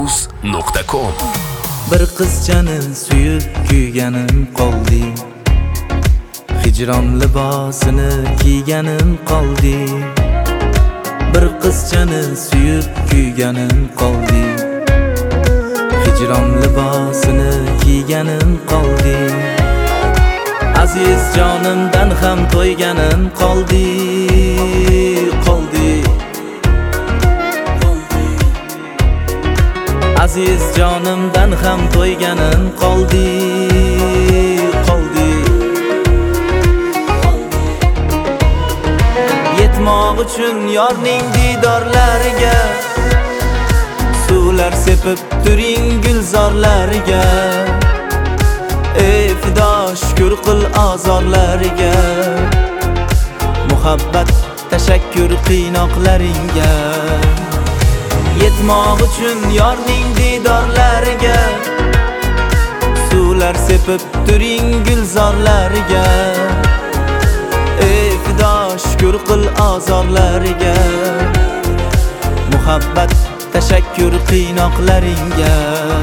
muzfm.uz.com. Bir qizchani suyib kuyganim qoldi, hijron libosini kiyganim qoldi. Bir qizchani suyib kuyganim qoldi, hijron libosini kiyganim qoldi. Aziz jonimdan ham to'yganim qoldi. Aziz jonimdan ham to'yganim qoldi. Yetmoq uchun yorning didorlariga, suvlar sepib turing gulzorlariga. Ey fido shukr qil azorlariga, muhabbat tashakkur qiynoqlaringga. Yetmoq uchun yorning didorlariga, suvlar sepib turing gulzorlariga. Ey fido shukr qil azorlariga, muhabbat tashakkur qiynoqlaringga.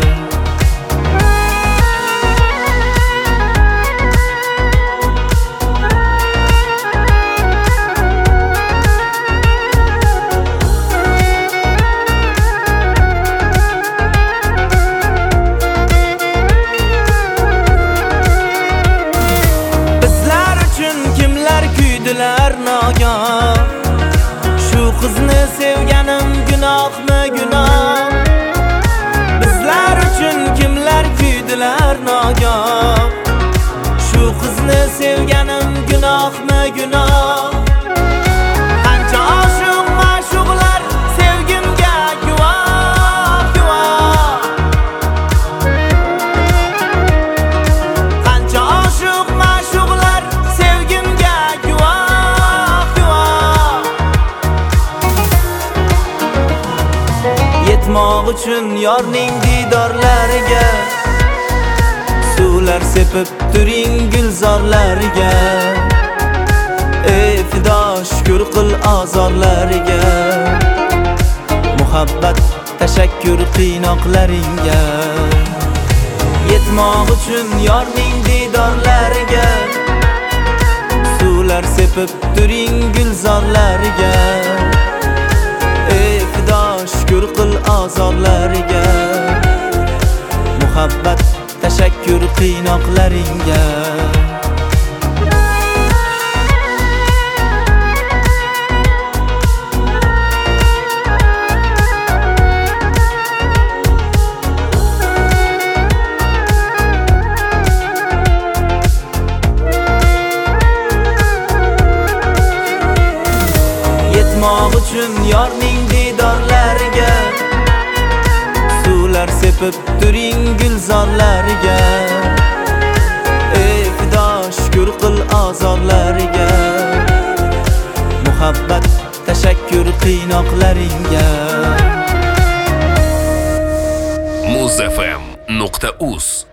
Shu qizni sevganim gunohmi gunoh? Bizlar uchun kimlar kuydilar nogoh? Shu qizni sevganim gunohmi gunoh? Qancha oshiq ma'shuqlar sevgimga guvoh. Qancha oshiq ma'shuqlar sevgimga yetmoq uchun yorning didorlariga, suvlar sepib turing gulzorlariga. Ey fido shukr qil azorlariga, muhabbat tashakkur qiynoqlaringga. Yetmoq uchun yorning didorlariga, suvlar sepib turing gulzorlariga. Ey fido shukr qil azorlariga, muhabbat tashakkur qiynoqlaringga. Yetmoq uchun yorning didorlariga, suvlar sepib turing gulzorlariga. Ey fido shukr qil azorlariga, muhabbat tashakkur qiynoqlaringga. muzfm.uz